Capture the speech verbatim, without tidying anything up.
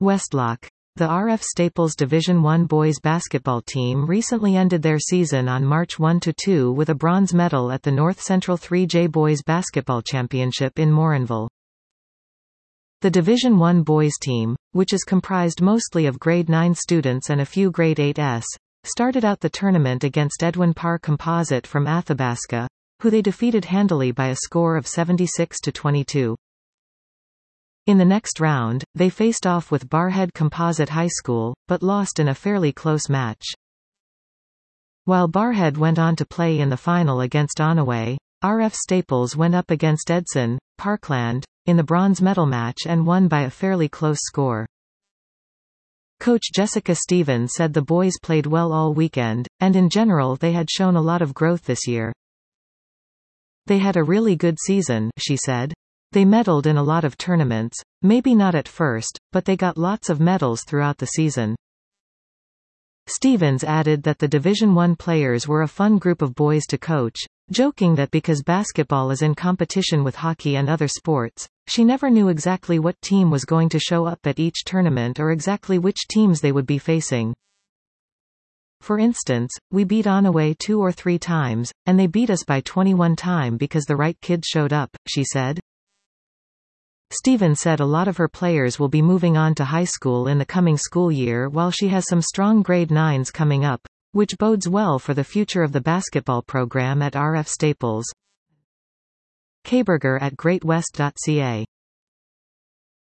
Westlock. The R F Staples Division one boys basketball team recently ended their season on March first to second with a bronze medal at the North Central three J Boys Basketball Championship in Morinville. The Division one boys team, which is comprised mostly of grade nine students and a few grade eights, started out the tournament against Edwin Parr Composite from Athabasca, who they defeated handily by a score of seventy-six to twenty-two. In the next round, they faced off with Barhead Composite High School, but lost in a fairly close match. While Barhead went on to play in the final against Onaway, R F Staples went up against Edson, Parkland, in the bronze medal match and won by a fairly close score. Coach Jessica Stevens said the boys played well all weekend, and in general they had shown a lot of growth this year. They had a really good season, she said. They medaled in a lot of tournaments, maybe not at first, but they got lots of medals throughout the season. Stevens added that the Division one players were a fun group of boys to coach, joking that because basketball is in competition with hockey and other sports, she never knew exactly what team was going to show up at each tournament or exactly which teams they would be facing. For instance, we beat Onaway two or three times, and they beat us by twenty-one times because the right kids showed up, she said. Stevens said a lot of her players will be moving on to high school in the coming school year while she has some strong grade nines coming up, which bodes well for the future of the basketball program at R F Staples. Kaberger at great west dot c a